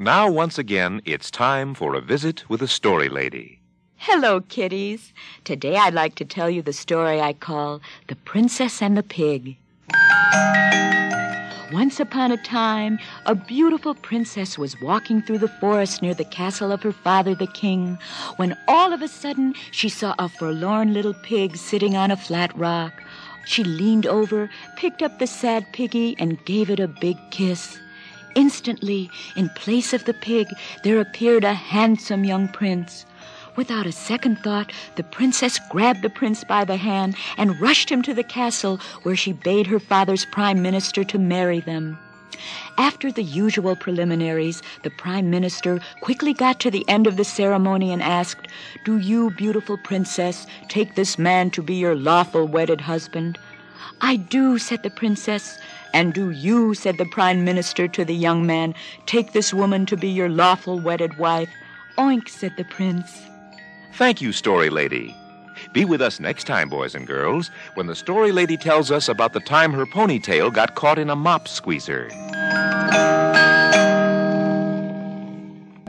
Now, once again, it's time for a visit with the Story Lady. Hello, kitties. Today I'd like to tell you the story I call The Princess and the Pig. Once upon a time, a beautiful princess was walking through the forest near the castle of her father, the king, when all of a sudden she saw a forlorn little pig sitting on a flat rock. She leaned over, picked up the sad piggy, and gave it a big kiss. Instantly, in place of the pig, there appeared a handsome young prince. Without a second thought, the princess grabbed the prince by the hand and rushed him to the castle, where she bade her father's prime minister to marry them. After the usual preliminaries, the prime minister quickly got to the end of the ceremony and asked, "Do you, beautiful princess, take this man to be your lawful wedded husband?" "I do," said the princess. "And do you," said the prime minister to the young man, "take this woman to be your lawful wedded wife?" "Oink," said the prince. Thank you, Story Lady. Be with us next time, boys and girls, when the Story Lady tells us about the time her ponytail got caught in a mop squeezer.